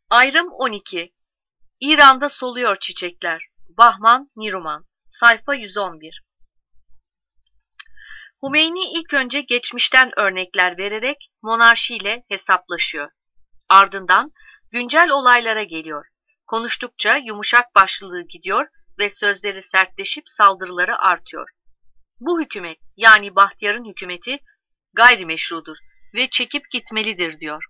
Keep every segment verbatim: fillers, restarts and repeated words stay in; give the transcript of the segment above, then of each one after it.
Ayrım on iki. İran'da soluyor çiçekler. Bahman Niruman. Sayfa yüz on bir. Hümeyni ilk önce geçmişten örnekler vererek monarşiyle hesaplaşıyor. Ardından güncel olaylara geliyor. Konuştukça yumuşak başlılığı gidiyor ve sözleri sertleşip saldırıları artıyor. Bu hükümet, yani Bahtiyar'ın hükümeti gayrimeşrudur ve çekip gitmelidir diyor.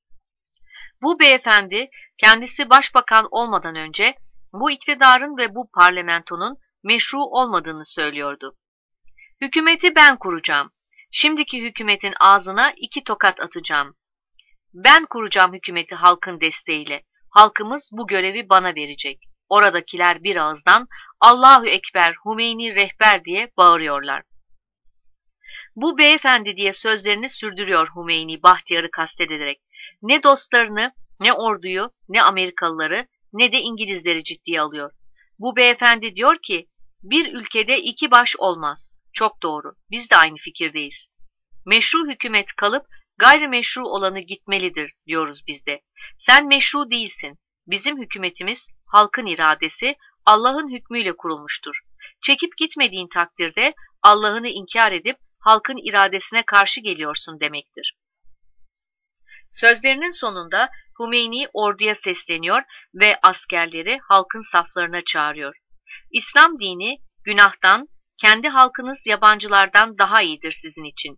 Bu beyefendi kendisi başbakan olmadan önce bu iktidarın ve bu parlamentonun meşru olmadığını söylüyordu. Hükümeti ben kuracağım. Şimdiki hükümetin ağzına iki tokat atacağım. Ben kuracağım hükümeti halkın desteğiyle. Halkımız bu görevi bana verecek. Oradakiler bir ağızdan Allahu Ekber, Hümeyni rehber diye bağırıyorlar. Bu beyefendi diye sözlerini sürdürüyor Hümeyni Bahtiyar'ı kastederek. Ne dostlarını, ne orduyu, ne Amerikalıları, ne de İngilizleri ciddiye alıyor. Bu beyefendi diyor ki, bir ülkede iki baş olmaz. Çok doğru, biz de aynı fikirdeyiz. Meşru hükümet kalıp gayrimeşru olanı gitmelidir diyoruz biz de. Sen meşru değilsin. Bizim hükümetimiz halkın iradesi, Allah'ın hükmüyle kurulmuştur. Çekip gitmediğin takdirde Allah'ını inkar edip halkın iradesine karşı geliyorsun demektir. Sözlerinin sonunda Hümeyni orduya sesleniyor ve askerleri halkın saflarına çağırıyor. İslam dini günahtan, kendi halkınız yabancılardan daha iyidir sizin için.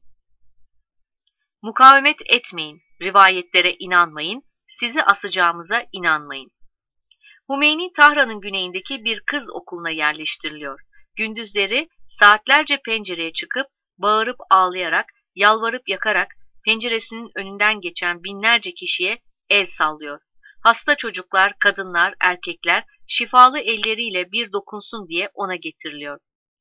Mukavemet etmeyin, rivayetlere inanmayın, sizi asacağımıza inanmayın. Hümeyni Tahran'ın güneyindeki bir kız okuluna yerleştiriliyor. Gündüzleri saatlerce pencereye çıkıp bağırıp ağlayarak, yalvarıp yakarak penceresinin önünden geçen binlerce kişiye el sallıyor. Hasta çocuklar, kadınlar, erkekler şifalı elleriyle bir dokunsun diye ona getiriliyor.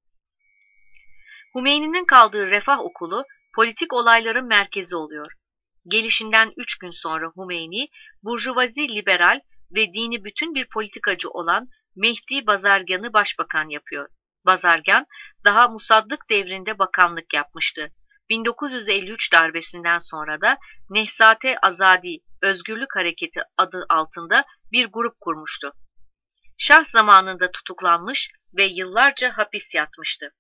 Hümeyni'nin kaldığı refah okulu politik olayların merkezi oluyor. Gelişinden üç gün sonra Hümeyni, burjuvazi liberal ve dini bütün bir politikacı olan Mehdi Bazargan'ı başbakan yapıyor. Bazargan, daha Musaddık devrinde bakanlık yapmıştı. bin dokuz yüz elli üç darbesinden sonra da Nehzat-ı Azadi Özgürlük Hareketi adı altında bir grup kurmuştu. Şah zamanında tutuklanmış ve yıllarca hapis yatmıştı.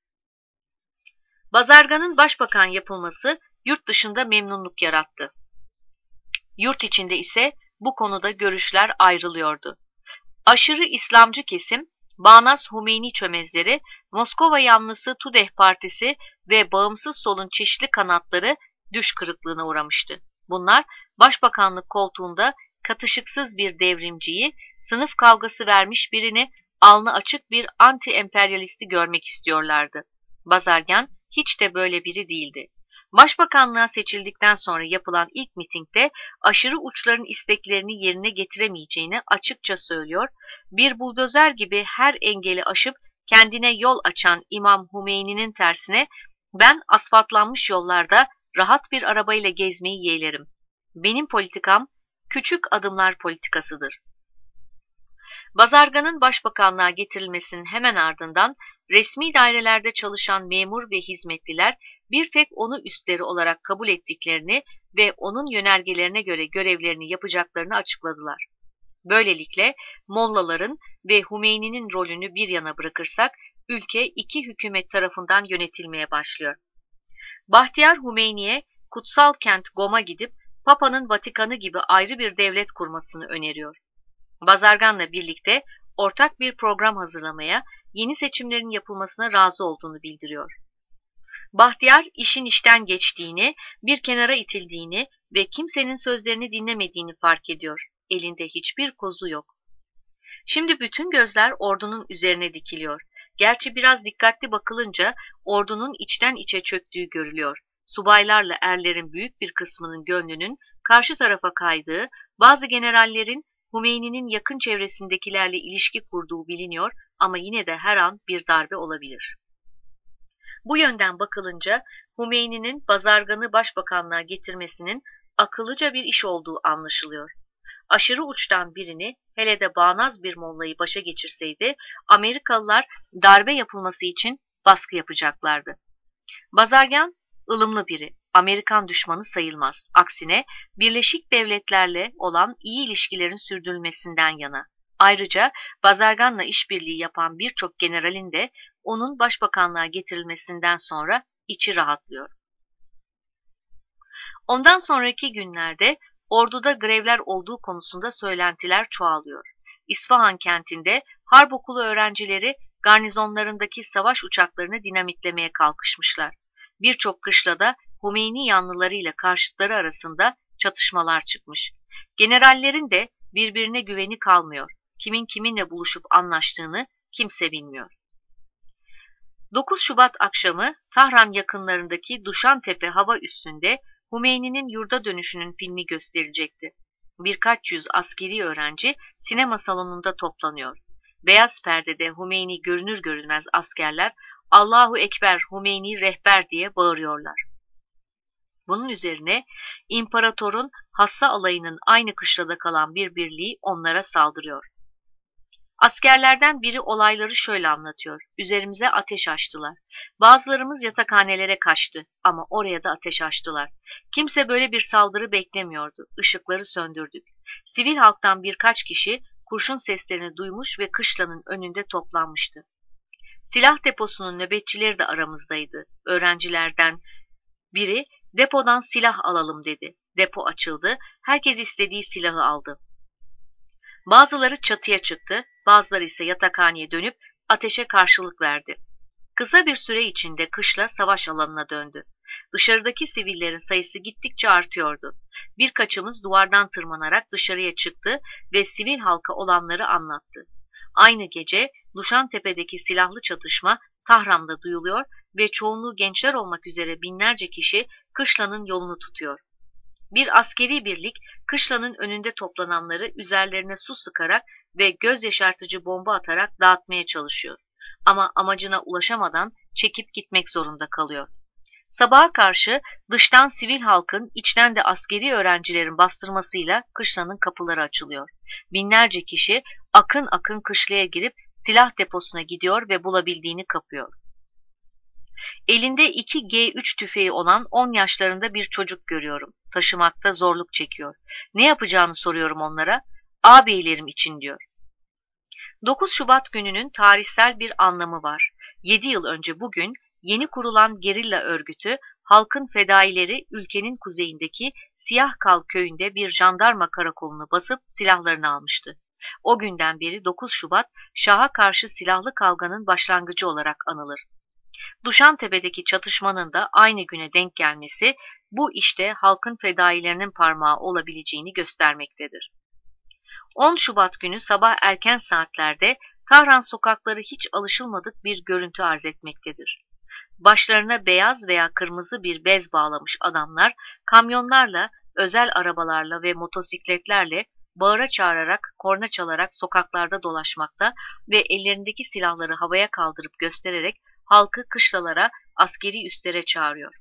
Bazargan'ın başbakan yapılması yurt dışında memnunluk yarattı. Yurt içinde ise bu konuda görüşler ayrılıyordu. Aşırı İslamcı kesim, bağnaz Hümeyni çömezleri, Moskova yanlısı Tudeh Partisi ve bağımsız solun çeşitli kanatları düş kırıklığına uğramıştı. Bunlar başbakanlık koltuğunda katışıksız bir devrimciyi, sınıf kavgası vermiş birini, alnı açık bir anti-emperyalisti görmek istiyorlardı. Bazargan hiç de böyle biri değildi. Başbakanlığa seçildikten sonra yapılan ilk mitingde aşırı uçların isteklerini yerine getiremeyeceğini açıkça söylüyor, bir buldozer gibi her engeli aşıp kendine yol açan İmam Hümeyni'nin tersine ben asfaltlanmış yollarda rahat bir arabayla gezmeyi yeğlerim. Benim politikam küçük adımlar politikasıdır. Bazargan'ın başbakanlığa getirilmesinin hemen ardından resmi dairelerde çalışan memur ve hizmetliler bir tek onu üstleri olarak kabul ettiklerini ve onun yönergelerine göre görevlerini yapacaklarını açıkladılar. Böylelikle mollaların ve Hümeyni'nin rolünü bir yana bırakırsak ülke iki hükümet tarafından yönetilmeye başlıyor. Bahtiyar Hümeyni'ye kutsal kent Gom'a gidip Papa'nın Vatikanı gibi ayrı bir devlet kurmasını öneriyor. Bazargan'la birlikte ortak bir program hazırlamaya, yeni seçimlerin yapılmasına razı olduğunu bildiriyor. Bahtiyar işin işten geçtiğini, bir kenara itildiğini ve kimsenin sözlerini dinlemediğini fark ediyor. Elinde hiçbir kozu yok. Şimdi bütün gözler ordunun üzerine dikiliyor. Gerçi biraz dikkatli bakılınca ordunun içten içe çöktüğü görülüyor. Subaylarla erlerin büyük bir kısmının gönlünün karşı tarafa kaydığı, bazı generallerin Hümeyni'nin yakın çevresindekilerle ilişki kurduğu biliniyor ama yine de her an bir darbe olabilir. Bu yönden bakılınca Hümeyni'nin Bazargan'ı başbakanlığa getirmesinin akıllıca bir iş olduğu anlaşılıyor. Aşırı uçtan birini, hele de bağnaz bir mollayı başa geçirseydi Amerikalılar darbe yapılması için baskı yapacaklardı. Bazargan ılımlı biri. Amerikan düşmanı sayılmaz. Aksine Birleşik Devletler'le olan iyi ilişkilerin sürdürülmesinden yana. Ayrıca Bazargan'la işbirliği yapan birçok generalin de onun başbakanlığa getirilmesinden sonra içi rahatlıyor. Ondan sonraki günlerde orduda grevler olduğu konusunda söylentiler çoğalıyor. İsfahan kentinde harp okulu öğrencileri garnizonlarındaki savaş uçaklarını dinamitlemeye kalkışmışlar. Birçok kışlada Hümeyni yanlılarıyla karşıtları arasında çatışmalar çıkmış. Generallerin de birbirine güveni kalmıyor. Kimin kiminle buluşup anlaştığını kimse bilmiyor. dokuz Şubat akşamı Tahran yakınlarındaki Duşantepe hava üssünde Hümeyni'nin yurda dönüşünün filmi gösterilecekti. Birkaç yüz askeri öğrenci sinema salonunda toplanıyor. Beyaz perdede Hümeyni görünür görünmez askerler "Allahu Ekber, Hümeyni rehber" diye bağırıyorlar. Bunun üzerine imparatorun hassa alayının aynı kışlada kalan bir birliği onlara saldırıyor. Askerlerden biri olayları şöyle anlatıyor. Üzerimize ateş açtılar. Bazılarımız yatakhanelere kaçtı ama oraya da ateş açtılar. Kimse böyle bir saldırı beklemiyordu. Işıkları söndürdük. Sivil halktan birkaç kişi kurşun seslerini duymuş ve kışlanın önünde toplanmıştı. Silah deposunun nöbetçileri de aramızdaydı. Öğrencilerden biri "Depodan silah alalım" dedi. Depo açıldı. Herkes istediği silahı aldı. Bazıları çatıya çıktı, bazıları ise yatakhaneye dönüp ateşe karşılık verdi. Kısa bir süre içinde kışla savaş alanına döndü. Dışarıdaki sivillerin sayısı gittikçe artıyordu. Birkaçımız duvardan tırmanarak dışarıya çıktı ve sivil halka olanları anlattı. Aynı gece Duşantepe'deki silahlı çatışma Tahran'da duyuluyor ve çoğunluğu gençler olmak üzere binlerce kişi kışlanın yolunu tutuyor. Bir askeri birlik kışlanın önünde toplananları üzerlerine su sıkarak ve göz yaşartıcı bomba atarak dağıtmaya çalışıyor. Ama amacına ulaşamadan çekip gitmek zorunda kalıyor. Sabaha karşı dıştan sivil halkın, içten de askeri öğrencilerin bastırmasıyla kışlanın kapıları açılıyor. Binlerce kişi akın akın kışlaya girip silah deposuna gidiyor ve bulabildiğini kapıyor. Elinde iki G üç tüfeği olan on yaşlarında bir çocuk görüyorum. Taşımakta zorluk çekiyor. Ne yapacağını soruyorum onlara. "Ağabeylerim için" diyor. dokuz Şubat gününün tarihsel bir anlamı var. yedi yıl önce bugün yeni kurulan gerilla örgütü Halkın Fedaileri ülkenin kuzeyindeki Siyahkal köyünde bir jandarma karakolunu basıp silahlarını almıştı. O günden beri dokuz Şubat Şah'a karşı silahlı kavganın başlangıcı olarak anılır. Duşantepe'deki çatışmanın da aynı güne denk gelmesi bu işte halkın fedailerinin parmağı olabileceğini göstermektedir. on Şubat günü sabah erken saatlerde Tahran sokakları hiç alışılmadık bir görüntü arz etmektedir. Başlarına beyaz veya kırmızı bir bez bağlamış adamlar kamyonlarla, özel arabalarla ve motosikletlerle bağıra çağırarak, korna çalarak sokaklarda dolaşmakta ve ellerindeki silahları havaya kaldırıp göstererek halkı kışlalara, askeri üslere çağırıyor.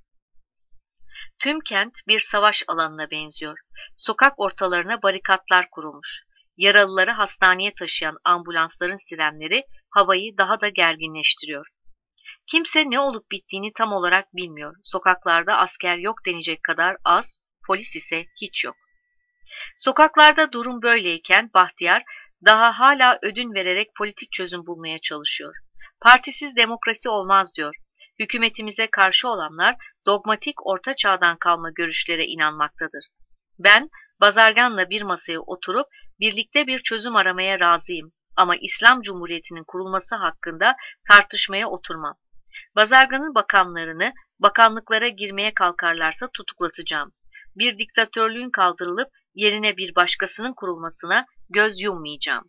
Tüm kent bir savaş alanına benziyor. Sokak ortalarına barikatlar kurulmuş. Yaralıları hastaneye taşıyan ambulansların sirenleri havayı daha da gerginleştiriyor. Kimse ne olup bittiğini tam olarak bilmiyor. Sokaklarda asker yok denecek kadar az, polis ise hiç yok. Sokaklarda durum böyleyken Bahtiyar daha hala ödün vererek politik çözüm bulmaya çalışıyor. Partisiz demokrasi olmaz diyor. Hükümetimize karşı olanlar dogmatik orta çağdan kalma görüşlere inanmaktadır. Ben Bazargan'la bir masaya oturup birlikte bir çözüm aramaya razıyım ama İslam Cumhuriyeti'nin kurulması hakkında tartışmaya oturmam. Bazargan'ın bakanlarını bakanlıklara girmeye kalkarlarsa tutuklatacağım. Bir diktatörlüğün kaldırılıp yerine bir başkasının kurulmasına göz yummayacağım.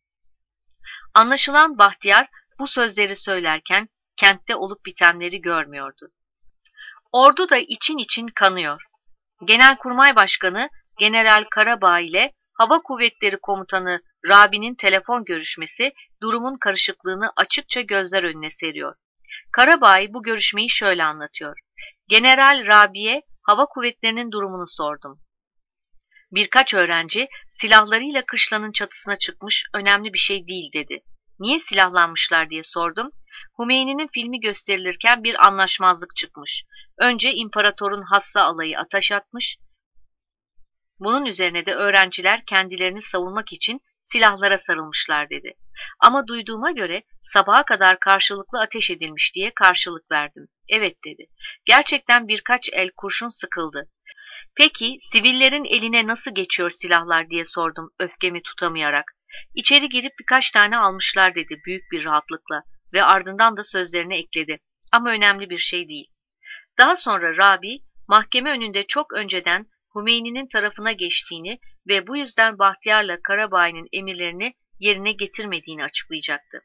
Anlaşılan Bahtiyar bu sözleri söylerken kentte olup bitenleri görmüyordu. Ordu da için için kanıyor. Genelkurmay Başkanı General Karabağ ile Hava Kuvvetleri Komutanı Rabi'nin telefon görüşmesi durumun karışıklığını açıkça gözler önüne seriyor. Karabağ bu görüşmeyi şöyle anlatıyor. General Rabi'ye hava kuvvetlerinin durumunu sordum. Birkaç öğrenci silahlarıyla kışlanın çatısına çıkmış, önemli bir şey değil dedi. Niye silahlanmışlar diye sordum. Hümeyni'nin filmi gösterilirken bir anlaşmazlık çıkmış. Önce imparatorun hassa alayı ateş atmış. Bunun üzerine de öğrenciler kendilerini savunmak için silahlara sarılmışlar dedi. Ama duyduğuma göre sabaha kadar karşılıklı ateş edilmiş diye karşılık verdim. Evet dedi. Gerçekten birkaç el kurşun sıkıldı. Peki sivillerin eline nasıl geçiyor silahlar diye sordum öfkemi tutamayarak. İçeri girip birkaç tane almışlar dedi büyük bir rahatlıkla ve ardından da sözlerine ekledi. Ama önemli bir şey değil. Daha sonra Rabi mahkeme önünde çok önceden Hümeyni'nin tarafına geçtiğini ve bu yüzden Bahtiyar'la Karabayi'nin emirlerini yerine getirmediğini açıklayacaktı.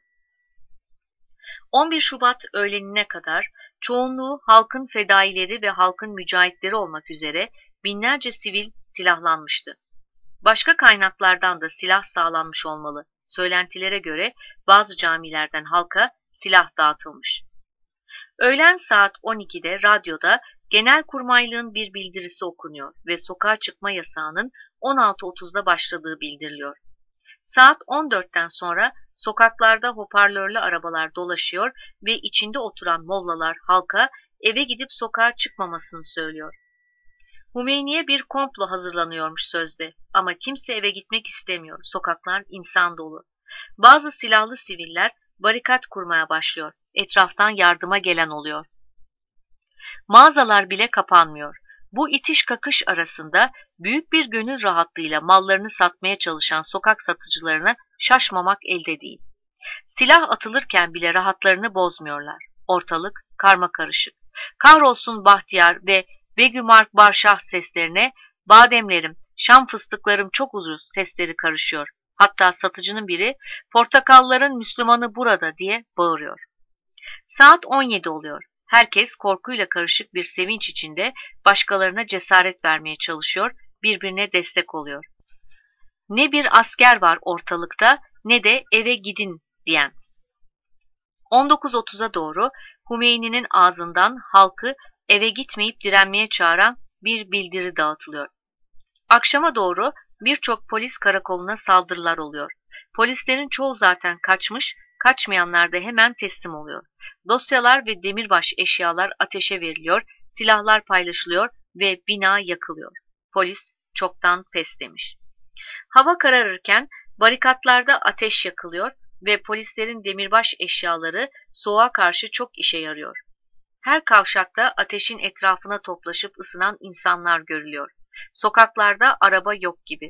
on bir Şubat öğlenine kadar çoğunluğu halkın fedaileri ve halkın mücahitleri olmak üzere binlerce sivil silahlanmıştı. Başka kaynaklardan da silah sağlanmış olmalı. Söylentilere göre bazı camilerden halka silah dağıtılmış. Öğlen saat on ikide radyoda Genelkurmaylığın bir bildirisi okunuyor ve sokağa çıkma yasağının on altı otuzda başladığı bildiriliyor. Saat on dörtten sonra sokaklarda hoparlörlü arabalar dolaşıyor ve içinde oturan mollalar halka eve gidip sokağa çıkmamasını söylüyor. Hümeyni'ye bir komplo hazırlanıyormuş sözde ama kimse eve gitmek istemiyor. Sokaklar insan dolu. Bazı silahlı siviller barikat kurmaya başlıyor. Etraftan yardıma gelen oluyor. Mağazalar bile kapanmıyor. Bu itiş kakış arasında büyük bir gönül rahatlığıyla mallarını satmaya çalışan sokak satıcılarına şaşmamak elde değil. Silah atılırken bile rahatlarını bozmuyorlar. Ortalık karmakarışık. Kahrolsun Bahtiyar ve Begümark Barşah seslerine bademlerim, şam fıstıklarım çok ucuz sesleri karışıyor. Hatta satıcının biri portakalların Müslümanı burada diye bağırıyor. Saat on yedi oluyor. Herkes korkuyla karışık bir sevinç içinde başkalarına cesaret vermeye çalışıyor, birbirine destek oluyor. Ne bir asker var ortalıkta ne de eve gidin diyen. on dokuz otuza doğru Hümeyni'nin ağzından halkı eve gitmeyip direnmeye çağıran bir bildiri dağıtılıyor. Akşama doğru birçok polis karakoluna saldırılar oluyor. Polislerin çoğu zaten kaçmış, kaçmayanlar da hemen teslim oluyor. Dosyalar ve demirbaş eşyalar ateşe veriliyor, silahlar paylaşılıyor ve bina yakılıyor. Polis çoktan pes demiş. Hava kararırken barikatlarda ateş yakılıyor ve polislerin demirbaş eşyaları soğuğa karşı çok işe yarıyor. Her kavşakta ateşin etrafına toplaşıp ısınan insanlar görülüyor. Sokaklarda araba yok gibi.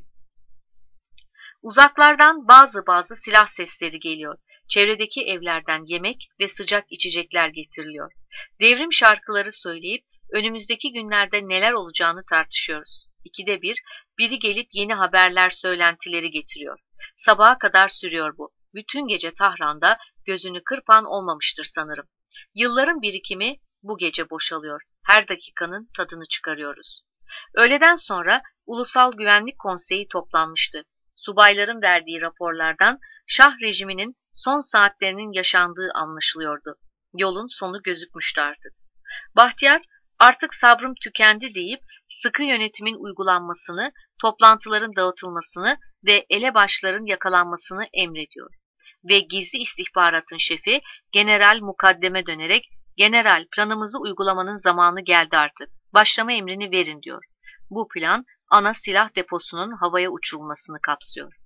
Uzaklardan bazı bazı silah sesleri geliyor. Çevredeki evlerden yemek ve sıcak içecekler getiriliyor. Devrim şarkıları söyleyip önümüzdeki günlerde neler olacağını tartışıyoruz. İkide bir, biri gelip yeni haberler söylentileri getiriyor. Sabaha kadar sürüyor bu. Bütün gece Tahran'da gözünü kırpan olmamıştır sanırım. Yılların birikimi bu gece boşalıyor. Her dakikanın tadını çıkarıyoruz. Öğleden sonra Ulusal Güvenlik Konseyi toplanmıştı. Subayların verdiği raporlardan Şah rejiminin son saatlerinin yaşandığı anlaşılıyordu. Yolun sonu gözükmüştü artık. Bahtiyar artık sabrım tükendi deyip sıkı yönetimin uygulanmasını, toplantıların dağıtılmasını ve elebaşların yakalanmasını emrediyor. Ve gizli istihbaratın şefi General Mukaddem'e dönerek "General, planımızı uygulamanın zamanı geldi artık. Başlama emrini verin" diyor. Bu plan ana silah deposunun havaya uçurulmasını kapsıyor.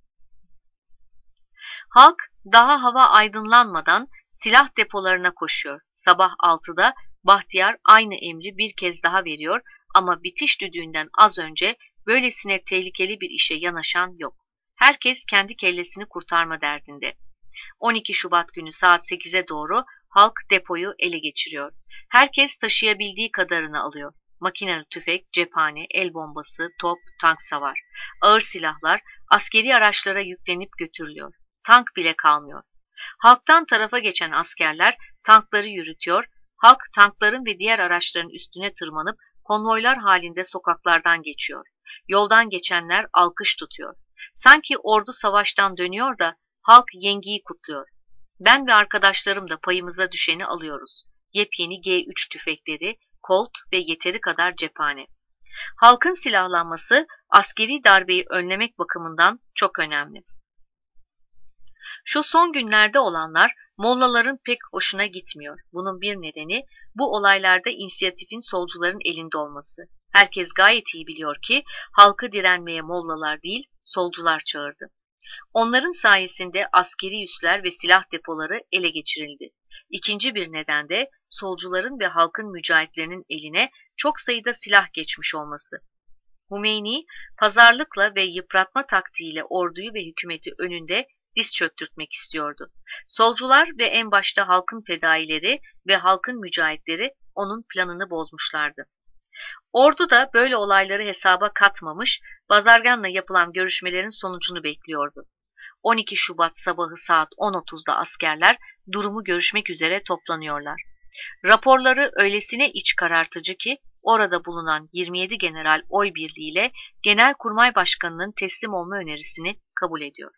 Halk daha hava aydınlanmadan silah depolarına koşuyor. Sabah altıda Bahtiyar aynı emri bir kez daha veriyor ama bitiş düdüğünden az önce böylesine tehlikeli bir işe yanaşan yok. Herkes kendi kellesini kurtarma derdinde. on iki Şubat günü saat sekize doğru halk depoyu ele geçiriyor. Herkes taşıyabildiği kadarını alıyor. Makinalı tüfek, cephane, el bombası, top, tank savar. Ağır silahlar askeri araçlara yüklenip götürülüyor. Tank bile kalmıyor. Halktan tarafa geçen askerler tankları yürütüyor, halk tankların ve diğer araçların üstüne tırmanıp konvoylar halinde sokaklardan geçiyor. Yoldan geçenler alkış tutuyor. Sanki ordu savaştan dönüyor da halk yengiyi kutluyor. Ben ve arkadaşlarım da payımıza düşeni alıyoruz. Yepyeni G üç tüfekleri, kolt ve yeteri kadar cephane. Halkın silahlanması askeri darbeyi önlemek bakımından çok önemli. Şu son günlerde olanlar mollaların pek hoşuna gitmiyor. Bunun bir nedeni bu olaylarda inisiyatifin solcuların elinde olması. Herkes gayet iyi biliyor ki halkı direnmeye mollalar değil, solcular çağırdı. Onların sayesinde askeri üsler ve silah depoları ele geçirildi. İkinci bir neden de solcuların ve halkın mücahitlerinin eline çok sayıda silah geçmiş olması. Hümeyni, pazarlıkla ve yıpratma taktiğiyle orduyu ve hükümeti önünde diz çöktürtmek istiyordu. Solcular ve en başta halkın fedaileri ve halkın mücahitleri onun planını bozmuşlardı. Ordu da böyle olayları hesaba katmamış, Bazargan'la yapılan görüşmelerin sonucunu bekliyordu. on iki Şubat sabahı saat on otuzda askerler durumu görüşmek üzere toplanıyorlar. Raporları öylesine iç karartıcı ki orada bulunan yirmi yedi general oy birliğiyle Genelkurmay Başkanı'nın teslim olma önerisini kabul ediyor.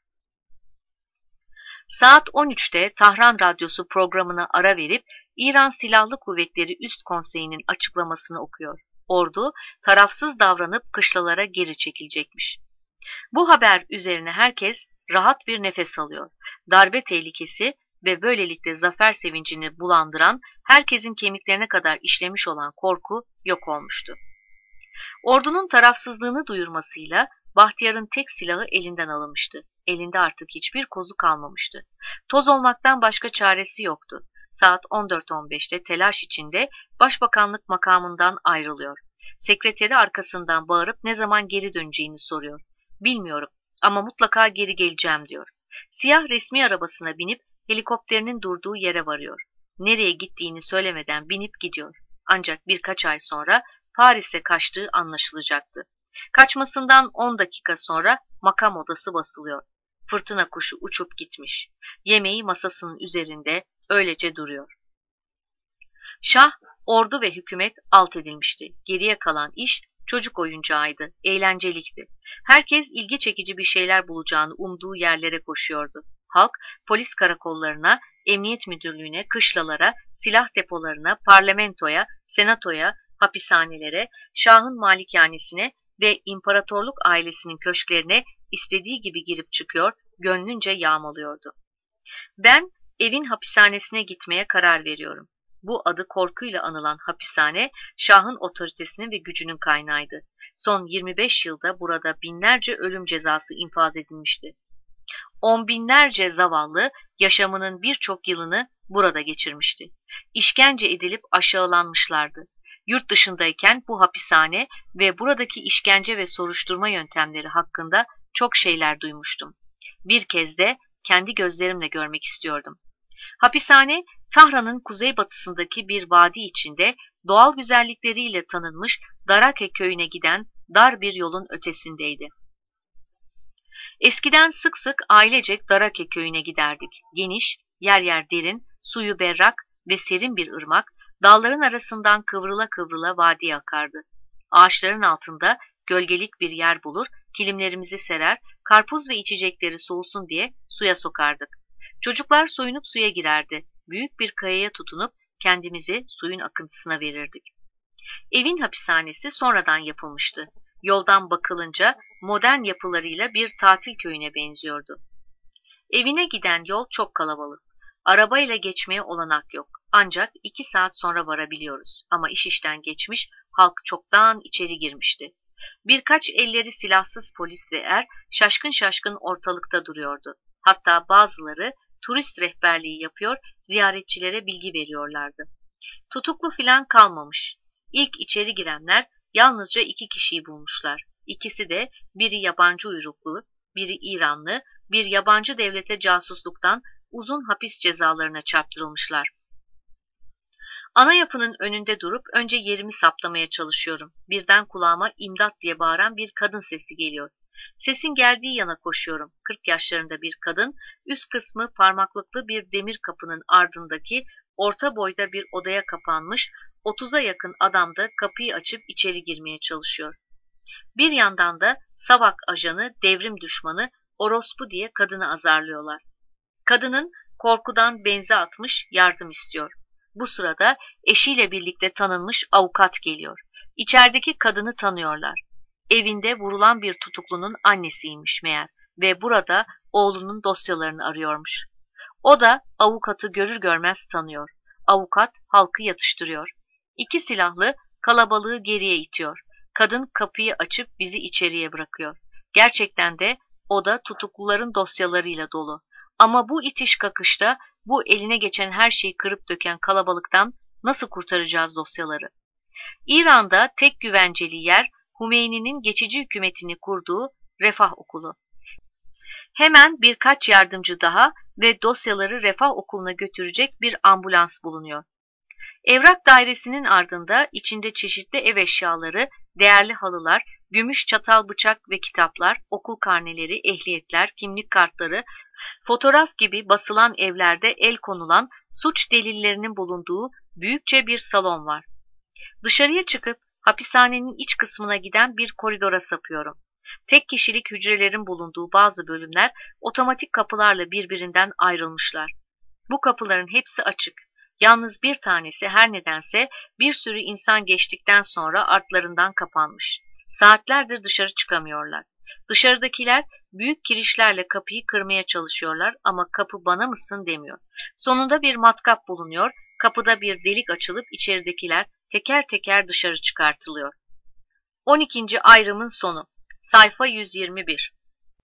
Saat on üçte Tahran Radyosu programına ara verip İran Silahlı Kuvvetleri Üst Konseyi'nin açıklamasını okuyor. Ordu tarafsız davranıp kışlalara geri çekilecekmiş. Bu haber üzerine herkes rahat bir nefes alıyor. Darbe tehlikesi ve böylelikle zafer sevincini bulandıran, herkesin kemiklerine kadar işlemiş olan korku yok olmuştu. Ordunun tarafsızlığını duyurmasıyla Bahtiyar'ın tek silahı elinden alınmıştı. Elinde artık hiçbir kozu kalmamıştı. Toz olmaktan başka çaresi yoktu. Saat on dört on beşte telaş içinde başbakanlık makamından ayrılıyor. Sekreteri arkasından bağırıp ne zaman geri döneceğini soruyor. Bilmiyorum ama mutlaka geri geleceğim diyor. Siyah resmi arabasına binip helikopterinin durduğu yere varıyor. Nereye gittiğini söylemeden binip gidiyor. Ancak birkaç ay sonra Paris'e kaçtığı anlaşılacaktı. Kaçmasından on dakika sonra makam odası basılıyor. Fırtına kuşu uçup gitmiş. Yemeği masasının üzerinde öylece duruyor. Şah, ordu ve hükümet alt edilmişti. Geriye kalan iş çocuk oyuncağıydı, eğlencelikti. Herkes ilgi çekici bir şeyler bulacağını umduğu yerlere koşuyordu. Halk, polis karakollarına, emniyet müdürlüğüne, kışlalara, silah depolarına, parlamentoya, senatoya, hapishanelere, şahın malikanesine ve imparatorluk ailesinin köşklerine istediği gibi girip çıkıyor, gönlünce yağmalıyordu. Ben evin hapishanesine gitmeye karar veriyorum. Bu adı korkuyla anılan hapishane, şahın otoritesinin ve gücünün kaynağıydı. Son yirmi beş yılda burada binlerce ölüm cezası infaz edilmişti. On binlerce zavallı yaşamının birçok yılını burada geçirmişti. İşkence edilip aşağılanmışlardı. Yurt dışındayken bu hapishane ve buradaki işkence ve soruşturma yöntemleri hakkında çok şeyler duymuştum. Bir kez de kendi gözlerimle görmek istiyordum. Hapishane, Tahran'ın kuzeybatısındaki bir vadi içinde doğal güzellikleriyle tanınmış Darake köyüne giden dar bir yolun ötesindeydi. Eskiden sık sık ailecek Darake köyüne giderdik. Geniş, yer yer derin, suyu berrak ve serin bir ırmak, dalların arasından kıvrıla kıvrıla vadiye akardı. Ağaçların altında gölgelik bir yer bulur, kilimlerimizi serer, karpuz ve içecekleri soğusun diye suya sokardık. Çocuklar soyunup suya girerdi. Büyük bir kayaya tutunup kendimizi suyun akıntısına verirdik. Evin hapishanesi sonradan yapılmıştı. Yoldan bakılınca modern yapılarıyla bir tatil köyüne benziyordu. Evine giden yol çok kalabalık. Arabayla geçmeye olanak yok. Ancak iki saat sonra varabiliyoruz. Ama iş işten geçmiş, halk çoktan içeri girmişti. Birkaç elleri silahsız polis ve er şaşkın şaşkın ortalıkta duruyordu. Hatta bazıları turist rehberliği yapıyor, ziyaretçilere bilgi veriyorlardı. Tutuklu filan kalmamış. İlk içeri girenler yalnızca iki kişiyi bulmuşlar. İkisi de biri yabancı uyruklu, biri İranlı, bir yabancı devlete casusluktan uzun hapis cezalarına çarptırılmışlar. Ana yapının önünde durup önce yerimi saptamaya çalışıyorum. Birden kulağıma imdat diye bağıran bir kadın sesi geliyor. Sesin geldiği yana koşuyorum. kırk yaşlarında bir kadın, üst kısmı parmaklıklı bir demir kapının ardındaki orta boyda bir odaya kapanmış, otuza yakın adam da kapıyı açıp içeri girmeye çalışıyor. Bir yandan da Savak ajanı, devrim düşmanı, orospu diye kadını azarlıyorlar. Kadının korkudan benze atmış, yardım istiyor. Bu sırada eşiyle birlikte tanınmış avukat geliyor. İçerideki kadını tanıyorlar. Evinde vurulan bir tutuklunun annesiymiş meğer ve burada oğlunun dosyalarını arıyormuş. O da avukatı görür görmez tanıyor. Avukat halkı yatıştırıyor. İki silahlı kalabalığı geriye itiyor. Kadın kapıyı açıp bizi içeriye bırakıyor. Gerçekten de oda tutukluların dosyalarıyla dolu. Ama bu itiş kakışta bu eline geçen her şeyi kırıp döken kalabalıktan nasıl kurtaracağız dosyaları? İran'da tek güvenceli yer Hümeyni'nin geçici hükümetini kurduğu Refah Okulu. Hemen birkaç yardımcı daha ve dosyaları Refah Okulu'na götürecek bir ambulans bulunuyor. Evrak dairesinin ardında içinde çeşitli ev eşyaları, değerli halılar, gümüş çatal bıçak ve kitaplar, okul karneleri, ehliyetler, kimlik kartları, fotoğraf gibi basılan evlerde el konulan suç delillerinin bulunduğu büyükçe bir salon var. Dışarıya çıkıp hapishanenin iç kısmına giden bir koridora sapıyorum. Tek kişilik hücrelerin bulunduğu bazı bölümler otomatik kapılarla birbirinden ayrılmışlar. Bu kapıların hepsi açık. Yalnız bir tanesi her nedense bir sürü insan geçtikten sonra artlarından kapanmış. Saatlerdir dışarı çıkamıyorlar. Dışarıdakiler büyük kirişlerle kapıyı kırmaya çalışıyorlar ama kapı bana mısın demiyor. Sonunda bir matkap bulunuyor, kapıda bir delik açılıp içeridekiler teker teker dışarı çıkartılıyor. on ikinci ayrımın sonu. Sayfa yüz yirmi bir.